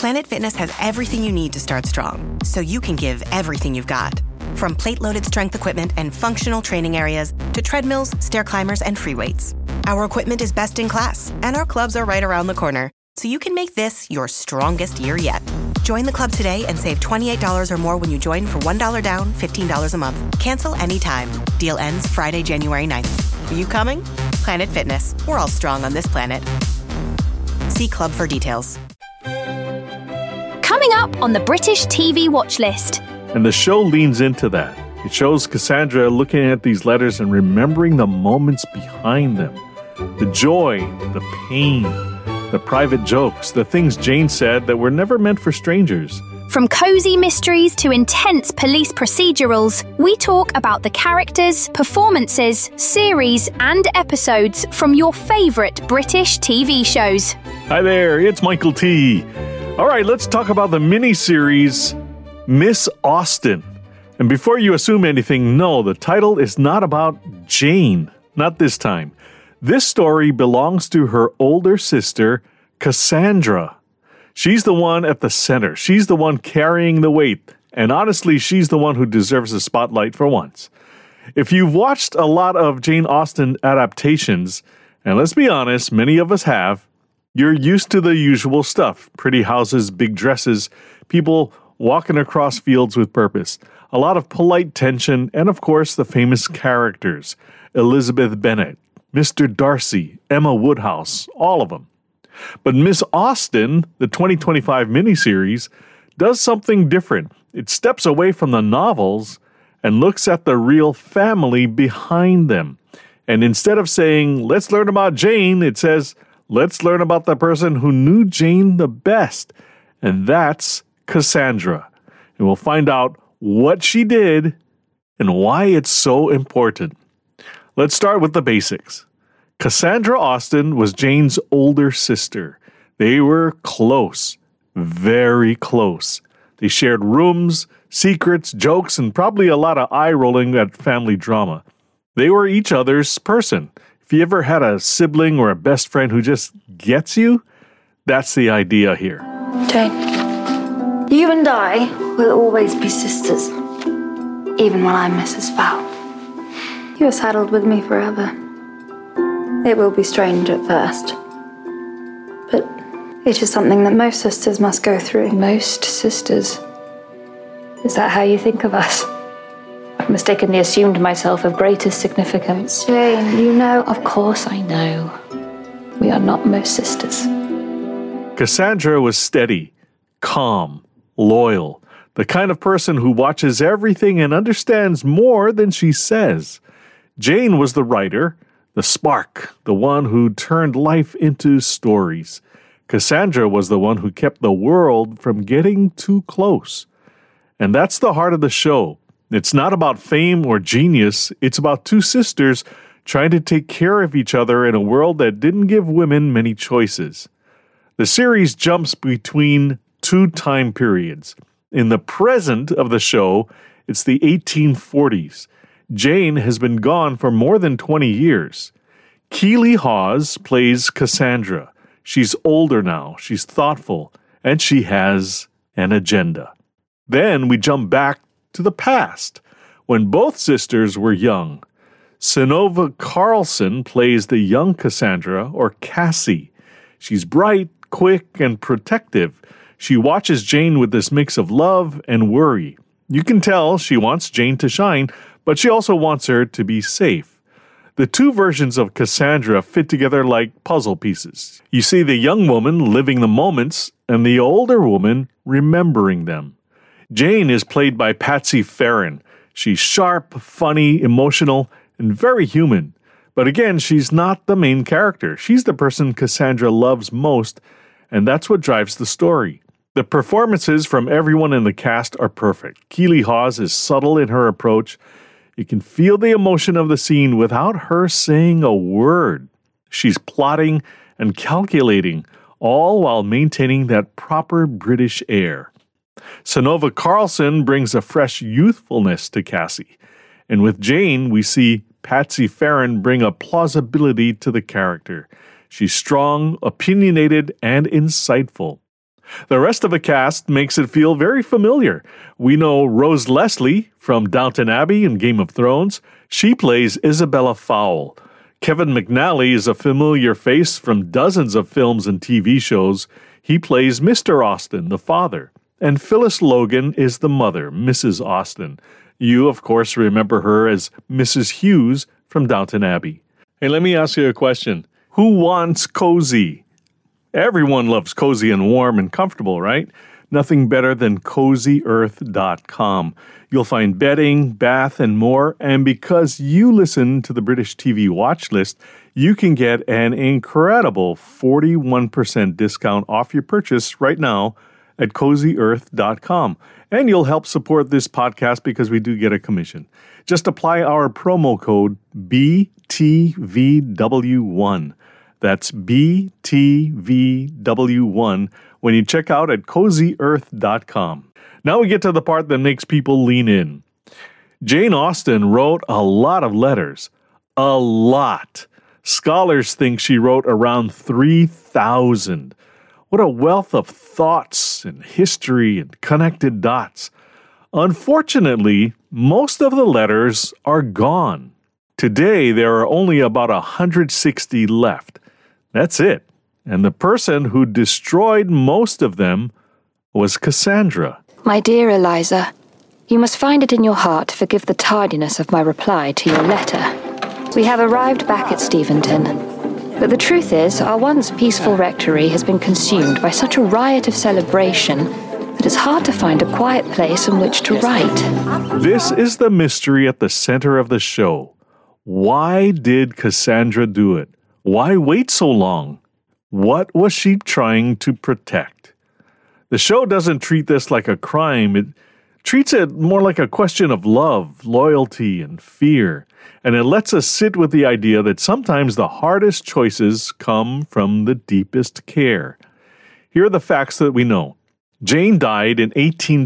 Planet Fitness has everything you need to start strong, so you can give everything you've got. From plate-loaded strength equipment and functional training areas to treadmills, stair climbers, and free weights. Our equipment is best in class, and our clubs are right around the corner, so you can make this your strongest year yet. Join the club today and save $28 or more when you join for $1 down, $15 a month. Cancel anytime. Deal ends Friday, January 9th. Are you coming? Planet Fitness. We're all strong on this planet. See club for details. Coming up on the British TV watch list. And the show leans into that. It shows Cassandra looking at these letters and remembering the moments behind them. The joy, the pain, the private jokes, the things Jane said that were never meant for strangers. From cozy mysteries to intense police procedurals, we talk about the characters, performances, series, and episodes from your favourite British TV shows. Hi there, it's Michael T. All right, let's talk about the miniseries Miss Austen. And before you assume anything, no, the title is not about Jane. Not this time. This story belongs to her older sister, Cassandra. She's the one at the center. She's the one carrying the weight. And honestly, she's the one who deserves the spotlight for once. If you've watched a lot of Jane Austen adaptations, and let's be honest, many of us have, you're used to the usual stuff. Pretty houses, big dresses, people walking across fields with purpose. A lot of polite tension, and of course, the famous characters. Elizabeth Bennet, Mr. Darcy, Emma Woodhouse, all of them. But Miss Austen, the 2025 miniseries, does something different. It steps away from the novels and looks at the real family behind them. And instead of saying, let's learn about Jane, it says, let's learn about the person who knew Jane the best. And that's Cassandra. And we'll find out what she did and why it's so important. Let's start with the basics. Cassandra Austen was Jane's older sister. They were close, very close. They shared rooms, secrets, jokes, and probably a lot of eye-rolling at family drama. They were each other's person. If you ever had a sibling or a best friend who just gets you, that's the idea here. Jane, you and I will always be sisters, even when I'm Mrs. Fowl. You are saddled with me forever. It will be strange at first, but it is something that most sisters must go through. Most sisters? Is that how you think of us? I've mistakenly assumed myself of greatest significance. Jane, you know... Of course I know. We are not most sisters. Cassandra was steady, calm, loyal, the kind of person who watches everything and understands more than she says. Jane was the writer, the spark, the one who turned life into stories. Cassandra was the one who kept the world from getting too close. And that's the heart of the show. It's not about fame or genius. It's about two sisters trying to take care of each other in a world that didn't give women many choices. The series jumps between two time periods. In the present of the show, it's the 1840s. Jane has been gone for more than 20 years. Keely Hawes plays Cassandra. She's older now, she's thoughtful, and she has an agenda. Then we jump back to the past, when both sisters were young. Synova Carlson plays the young Cassandra, or Cassie. She's bright, quick, and protective. She watches Jane with this mix of love and worry. You can tell she wants Jane to shine, but she also wants her to be safe. The two versions of Cassandra fit together like puzzle pieces. You see the young woman living the moments, and the older woman remembering them. Jane is played by Patsy Farron. She's sharp, funny, emotional, and very human. But again, she's not the main character. She's the person Cassandra loves most, and that's what drives the story. The performances from everyone in the cast are perfect. Keely Hawes is subtle in her approach. You can feel the emotion of the scene without her saying a word. She's plotting and calculating, all while maintaining that proper British air. Synova Carlson brings a fresh youthfulness to Cassie. And with Jane, we see Patsy Farron bring a plausibility to the character. She's strong, opinionated, and insightful. The rest of the cast makes it feel very familiar. We know Rose Leslie from Downton Abbey and Game of Thrones. She plays Isabella Fowle. Kevin McNally is a familiar face from dozens of films and TV shows. He plays Mr. Austen, the father. And Phyllis Logan is the mother, Mrs. Austen. You, of course, remember her as Mrs. Hughes from Downton Abbey. Hey, let me ask you a question. Who wants cozy? Everyone loves cozy and warm and comfortable, right? Nothing better than CozyEarth.com. You'll find bedding, bath, and more. And because you listen to the British TV watch list, you can get an incredible 41% discount off your purchase right now at CozyEarth.com. And you'll help support this podcast because we do get a commission. Just apply our promo code BTVW1. That's BTVW1 when you check out at CozyEarth.com. Now we get to the part that makes people lean in. Jane Austen wrote a lot of letters. A lot. Scholars think she wrote around 3,000. What a wealth of thoughts and history and connected dots. Unfortunately, most of the letters are gone. Today, there are only about 160 left. That's it. And the person who destroyed most of them was Cassandra. My dear Eliza, you must find it in your heart to forgive the tardiness of my reply to your letter. We have arrived back at Steventon, but the truth is our once peaceful rectory has been consumed by such a riot of celebration that it's hard to find a quiet place in which to write. This is the mystery at the center of the show. Why did Cassandra do it? Why wait so long? What was she trying to protect? The show doesn't treat this like a crime. It treats it more like a question of love, loyalty, and fear. And it lets us sit with the idea that sometimes the hardest choices come from the deepest care. Here are the facts that we know. Jane died in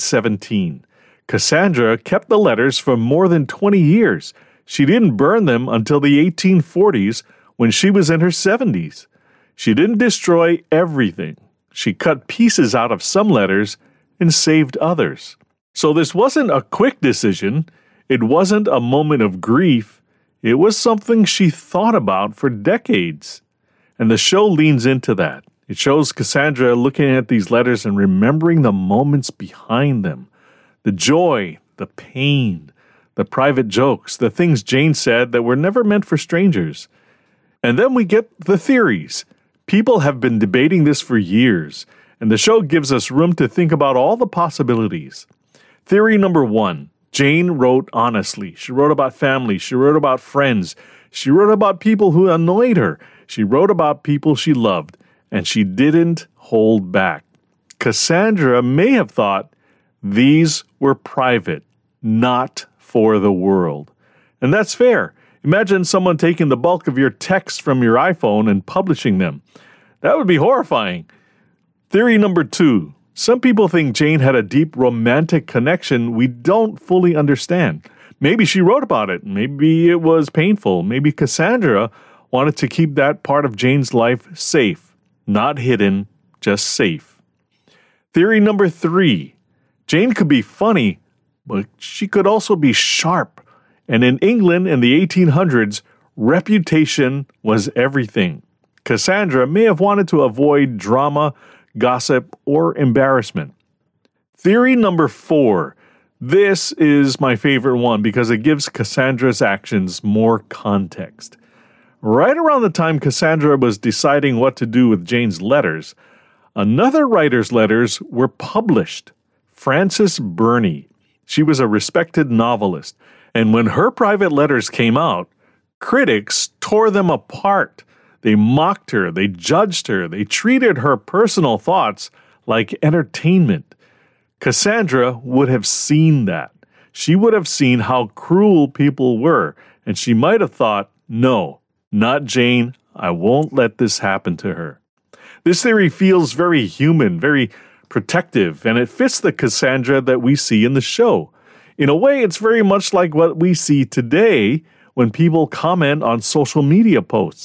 1817. Cassandra kept the letters for more than 20 years. She didn't burn them until the 1840s when she was in her 70s. She didn't destroy everything. She cut pieces out of some letters and saved others. So this wasn't a quick decision. It wasn't a moment of grief. It was something she thought about for decades. And the show leans into that. It shows Cassandra looking at these letters and remembering the moments behind them. The joy, the pain, the private jokes, the things Jane said that were never meant for strangers. And then we get the theories. People have been debating this for years, and the show gives us room to think about all the possibilities. Theory number 1, Jane wrote honestly. She wrote about family. She wrote about friends. She wrote about people who annoyed her. She wrote about people she loved, and she didn't hold back. Cassandra may have thought these were private, not for the world. And that's fair. Imagine someone taking the bulk of your texts from your iPhone and publishing them. That would be horrifying. Theory number 2. Some people think Jane had a deep romantic connection we don't fully understand. Maybe she wrote about it. Maybe it was painful. Maybe Cassandra wanted to keep that part of Jane's life safe. Not hidden, just safe. Theory number 3. Jane could be funny, but she could also be sharp. And in England in the 1800s, reputation was everything. Cassandra may have wanted to avoid drama, gossip, or embarrassment. Theory number 4. This is my favorite one because it gives Cassandra's actions more context. Right around the time Cassandra was deciding what to do with Jane's letters, another writer's letters were published. Frances Burney. She was a respected novelist. And when her private letters came out, critics tore them apart. They mocked her, they judged her, they treated her personal thoughts like entertainment. Cassandra would have seen that. She would have seen how cruel people were, and she might have thought, no, not Jane, I won't let this happen to her. This theory feels very human, very protective, and it fits the Cassandra that we see in the show. In a way, it's very much like what we see today when people comment on social media posts.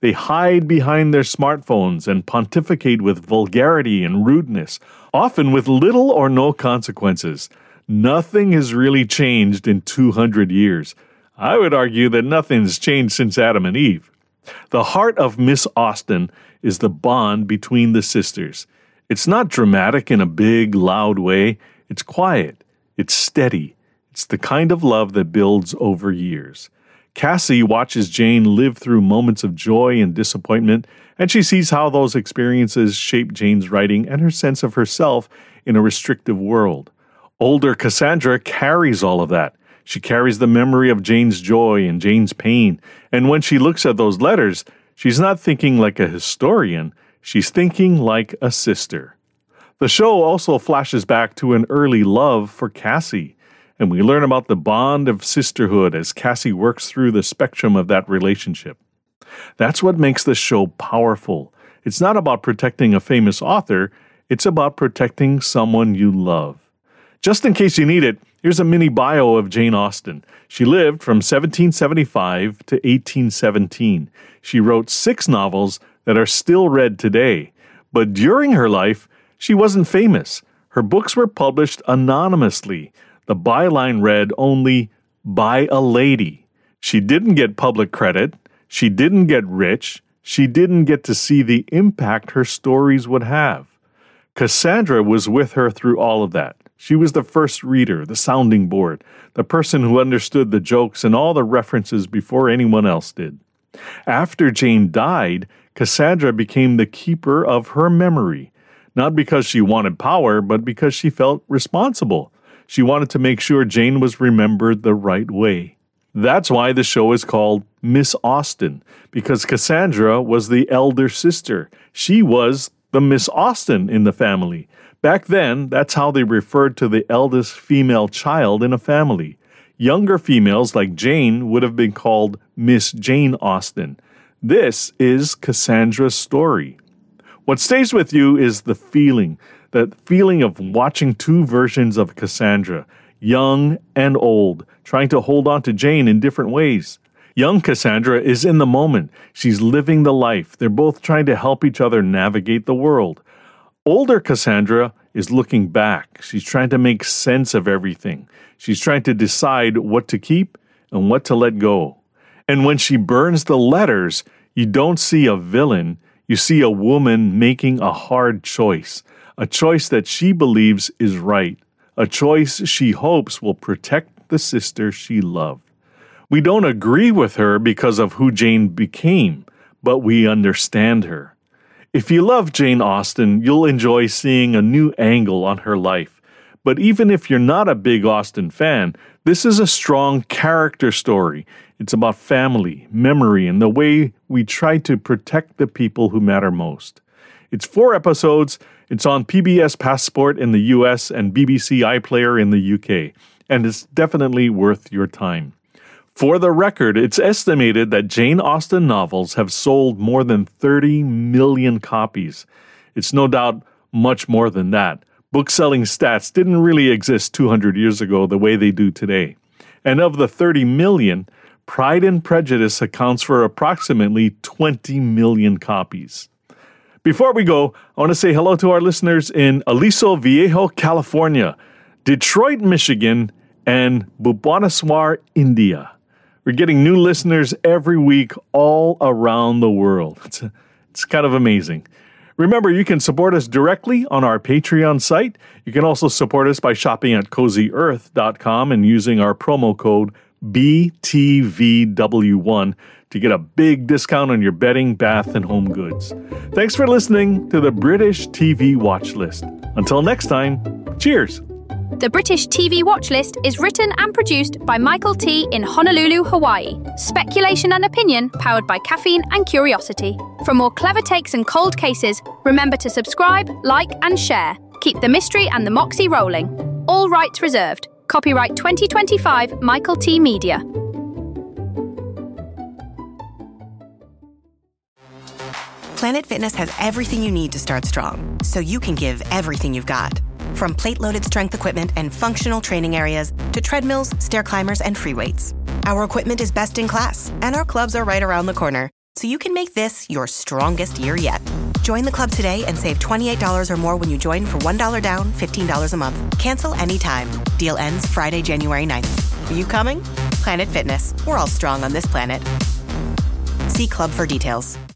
They hide behind their smartphones and pontificate with vulgarity and rudeness, often with little or no consequences. Nothing has really changed in 200 years. I would argue that nothing's changed since Adam and Eve. The heart of Miss Austen is the bond between the sisters. It's not dramatic in a big, loud way. It's quiet. It's steady. It's the kind of love that builds over years. Cassie watches Jane live through moments of joy and disappointment, and she sees how those experiences shape Jane's writing and her sense of herself in a restrictive world. Older Cassandra carries all of that. She carries the memory of Jane's joy and Jane's pain, and when she looks at those letters, she's not thinking like a historian, she's thinking like a sister. The show also flashes back to an early love for Cassie, and we learn about the bond of sisterhood as Cassie works through the spectrum of that relationship. That's what makes the show powerful. It's not about protecting a famous author, it's about protecting someone you love. Just in case you need it, here's a mini bio of Jane Austen. She lived from 1775 to 1817. She wrote 6 novels that are still read today. But during her life, she wasn't famous. Her books were published anonymously. The byline read only, "by a lady." She didn't get public credit. She didn't get rich. She didn't get to see the impact her stories would have. Cassandra was with her through all of that. She was the first reader, the sounding board, the person who understood the jokes and all the references before anyone else did. After Jane died, Cassandra became the keeper of her memory, not because she wanted power, but because she felt responsible. She wanted to make sure Jane was remembered the right way. That's why the show is called Miss Austen, because Cassandra was the elder sister. She was the Miss Austen in the family. Back then, that's how they referred to the eldest female child in a family. Younger females like Jane would have been called Miss Jane Austen. This is Cassandra's story. What stays with you is the feeling, that feeling of watching 2 versions of Cassandra, young and old, trying to hold on to Jane in different ways. Young Cassandra is in the moment. She's living the life. They're both trying to help each other navigate the world. Older Cassandra is looking back. She's trying to make sense of everything. She's trying to decide what to keep and what to let go. And when she burns the letters, you don't see a villain. You see a woman making a hard choice, a choice that she believes is right, a choice she hopes will protect the sister she loved. We don't agree with her because of who Jane became, but we understand her. If you love Jane Austen, you'll enjoy seeing a new angle on her life. But even if you're not a big Austen fan, this is a strong character story. It's about family, memory, and the way we try to protect the people who matter most. It's 4 episodes. It's on PBS Passport in the US and BBC iPlayer in the UK, and it's definitely worth your time. For the record, it's estimated that Jane Austen novels have sold more than 30 million copies. It's no doubt much more than that. Book-selling stats didn't really exist 200 years ago the way they do today. And of the 30 million, Pride and Prejudice accounts for approximately 20 million copies. Before we go, I want to say hello to our listeners in Aliso Viejo, California, Detroit, Michigan, and Bhubaneswar, India. We're getting new listeners every week all around the world. It's kind of amazing. Remember, you can support us directly on our Patreon site. You can also support us by shopping at CozyEarth.com and using our promo code BTVW1 to get a big discount on your bedding, bath, and home goods. Thanks for listening to the British TV Watch List. Until next time, cheers! The British TV Watch List is written and produced by Michael T. in Honolulu, Hawaii. Speculation and opinion powered by caffeine and curiosity. For more clever takes and cold cases, remember to subscribe, like, and share. Keep the mystery and the moxie rolling. All rights reserved. Copyright 2025 Michael T. Media. Planet Fitness has everything you need to start strong, so you can give everything you've got. From plate-loaded strength equipment and functional training areas to treadmills, stair climbers, and free weights. Our equipment is best in class, and our clubs are right around the corner. so you can make this your strongest year yet. Join the club today and save $28 or more when you join for $1 down, $15 a month. Cancel anytime. Deal ends Friday, January 9th. Are you coming? Planet Fitness. We're all strong on this planet. See club for details.